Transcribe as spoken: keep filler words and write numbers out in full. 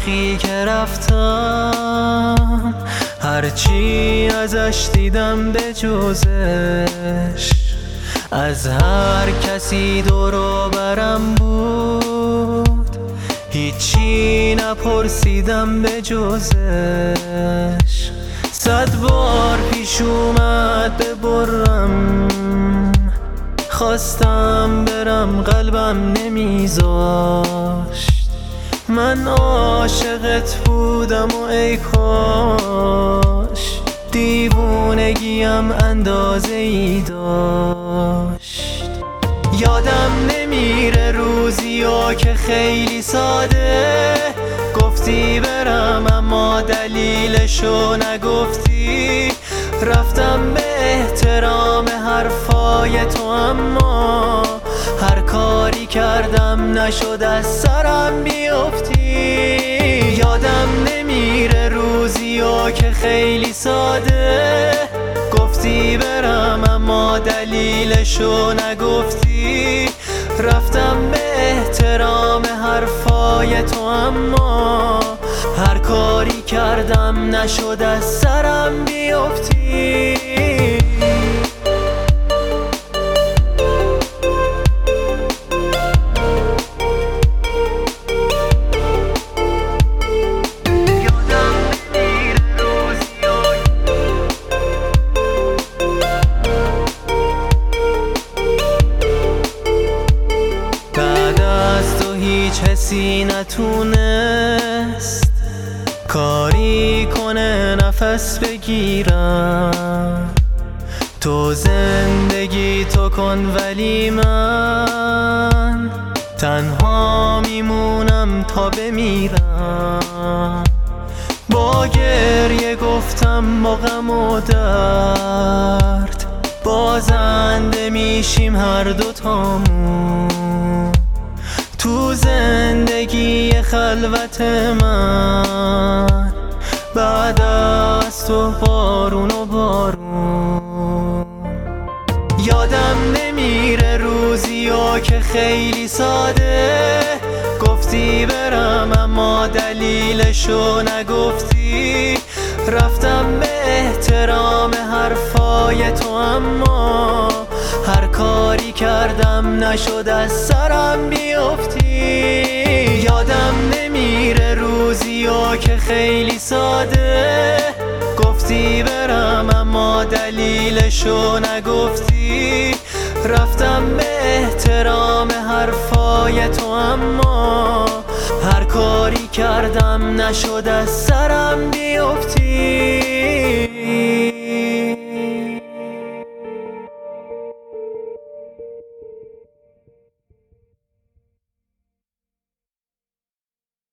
وقتی که رفتم هرچی ازش دیدم به جزش، از هر کسی دور و برم بود هیچی نپرسیدم به جزش. صد بار پیش اومد ببرم، خواستم برم قلبم نمیذاشت. من عاشقت بودم و ای کاش دیوونگیم اندازه ای داشت. یادم نمیره روزی ها که خیلی ساده گفتی برم اما دلیلشو نگفتی. رفتم به احترام حرفای تو اما هر کاری کردم نشد از سرم بیفتی. یادم نمیره روزی ها که خیلی ساده گفتی برم اما دلیلشو نگفتی. رفتم به احترام حرفای تو اما هر کاری کردم نشد از سرم بیفتی. هیچ حسی نتونست کاری کنه نفس بگیرم. تو زندگی تو کن ولی من تنها میمونم تا بمیرم. با گریه گفتم با غم و درد بازنده میشیم هر دوتامون. تو زندگی خلوت من بعد از تو بارون و بارون. یادم نمیره روزی ها که خیلی ساده گفتی برم اما دلیلشو نگفتی. رفتم به احترام حرفای تو اما هر کاری کردم نشد از سرم بیفتی. یادم نمیره روزی ها که خیلی ساده گفتی برم اما دلیلشو نگفتی. رفتم به احترام حرفای تو اما هر کاری کردم نشد از سرم بیفتی.